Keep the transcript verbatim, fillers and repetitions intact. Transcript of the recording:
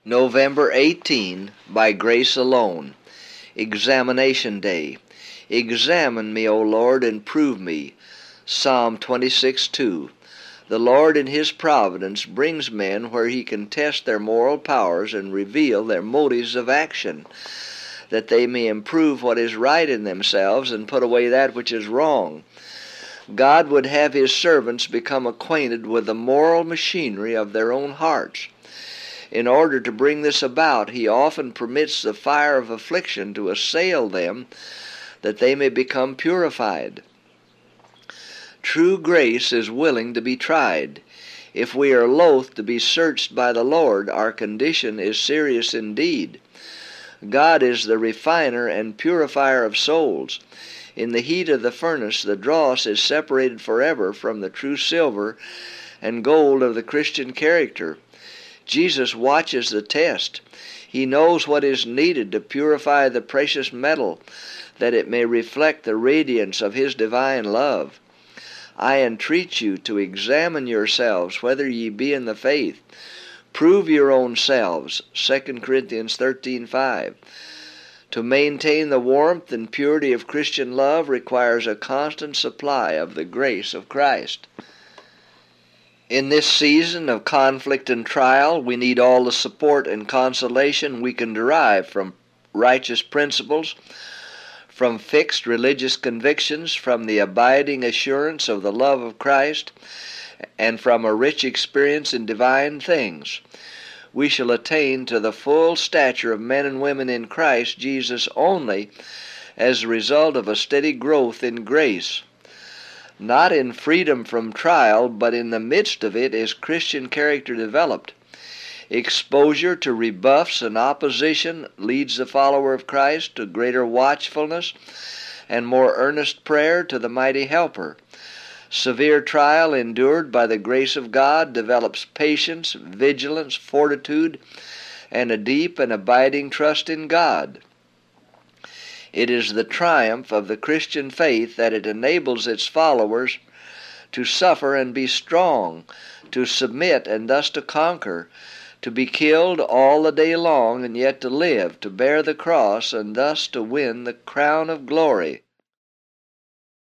November eighteenth, by grace alone. Examination Day. Examine me, O Lord, and prove me. Psalm twenty-six two. The Lord in His providence brings men where He can test their moral powers and reveal their motives of action, that they may improve what is right in themselves and put away that which is wrong. God would have His servants become acquainted with the moral machinery of their own hearts. In order to bring this about, He often permits the fire of affliction to assail them, that they may become purified. True grace is willing to be tried. If we are loath to be searched by the Lord, our condition is serious indeed. God is the refiner and purifier of souls. In the heat of the furnace, the dross is separated forever from the true silver and gold of the Christian character. Jesus watches the test. He knows what is needed to purify the precious metal, that it may reflect the radiance of His divine love. I entreat you to examine yourselves whether ye be in the faith. Prove your own selves. Second Corinthians thirteen five. To maintain the warmth and purity of Christian love requires a constant supply of the grace of Christ. In this season of conflict and trial, we need all the support and consolation we can derive from righteous principles, from fixed religious convictions, from the abiding assurance of the love of Christ, and from a rich experience in divine things. We shall attain to the full stature of men and women in Christ Jesus only as a result of a steady growth in grace. Not in freedom from trial, but in the midst of it is Christian character developed. Exposure to rebuffs and opposition leads the follower of Christ to greater watchfulness and more earnest prayer to the mighty Helper. Severe trial endured by the grace of God develops patience, vigilance, fortitude, and a deep and abiding trust in God. It is the triumph of the Christian faith that it enables its followers to suffer and be strong, to submit and thus to conquer, to be killed all the day long and yet to live, to bear the cross and thus to win the crown of glory.